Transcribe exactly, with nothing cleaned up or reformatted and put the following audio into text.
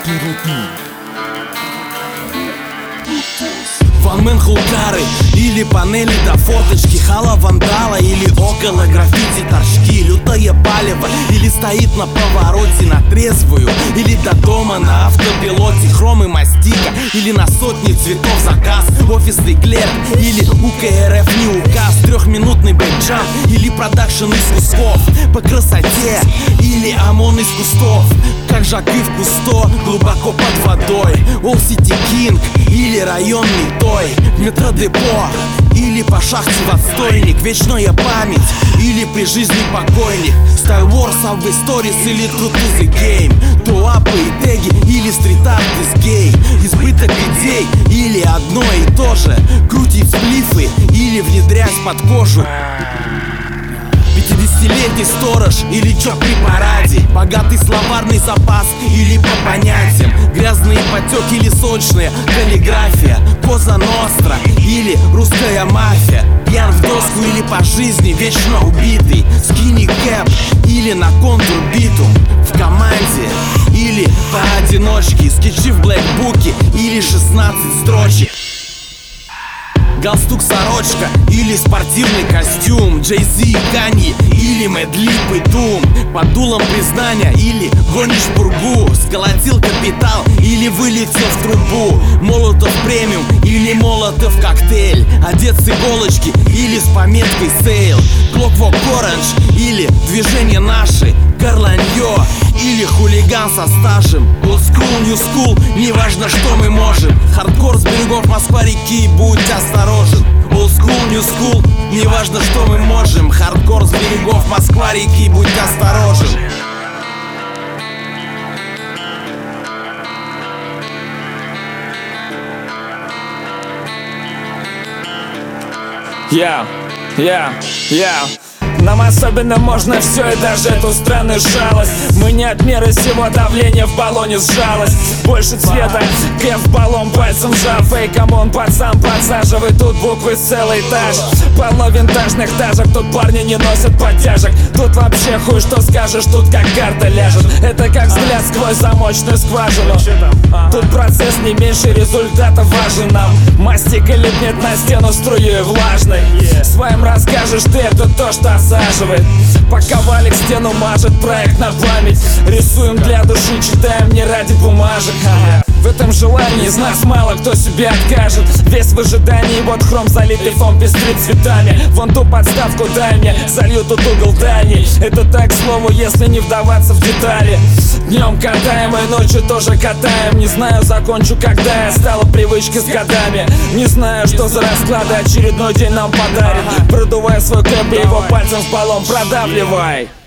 Ванмен Хулкары или панели до форточки, хала вандала или около граффити торчки, лютое палево или стоит на повороте на трезвую, или до дома на автопилоте, хром и мастика, или на сотни цветов заказ, офисный клерк или у ка эр эф не указ, трехминутный бэкджамп или продакшн из кусков, по красоте или ОМОН из кустов, как Жаки в Кусто, глубоко под водой, All City King или районный той, метродепо или по шахте в отстойник, вечная память или при жизни покойник, Style Wars, Subway Stories или True to the Game, туапы и теги или стрит-арт из гей, избыток идей или одно и то же, крутить сплифы или внедрять под кожу. Пятидесятилетний сторож или чё при параде, богатый словарный запас или по понятиям, грязные потеки или сочная каллиграфия, Коза Ностра или русская мафия, пьян в доску или по жизни вечно убитый, скини кэп или на контур битум, в команде или поодиночке, скетчи в блэкбуке или шестнадцать строчек. Галстук, сорочка или спортивный костюм, Джей Зи, Канье или Мэд Либ и Дум, под дулом признания или гонишь пургу, сколотил капитал или вылетел в трубу, Молотов премиум или Молотов коктейль, одет с иголочки или с пометкой сейл, Clockwork Orange или движение наши, горланье или хулиган со стажем, Old School, New School, неважно что мы можем, хардкор с берегов Москва-реки, будь осторожен. Old School, New School, неважно что мы можем, хардкор с берегов Москва-реки, будь осторожен. Я, я, я. Нам особенно можно все и даже эту странную жалость. Мы не от меры всего, давление в баллоне сжалось. Больше цвета, кэф в баллон пальцем сжав. Эй, камон, пацан, подсаживай, тут буквы целый этаж. Полно винтажных тажек, тут парни не носят подтяжек. Тут вообще хуй что скажешь, тут как карта ляжет. Это как взгляд сквозь замочную скважину. Тут процесс не меньше результата важен нам. Мастик или нет на стену струей влажной. Своим расскажешь ты, это то, что осаживает. Пока Валик стену мажет, проект на память. Рисуем для души, читаем не ради бумажек. В этом желании из нас мало кто себе откажет. Весь в ожидании, вот хром залитый фон пестрит цветами. Вон ту подставку дай мне, залью тут угол дальний. Это так, к слову, если не вдаваться в детали. Днем катаем и ночью тоже катаем. Не знаю, закончу когда, я стала привычкой с годами. Не знаю, что за расклады очередной день нам подарит. Продувай свой кэп и его пальцем в баллон продавливай.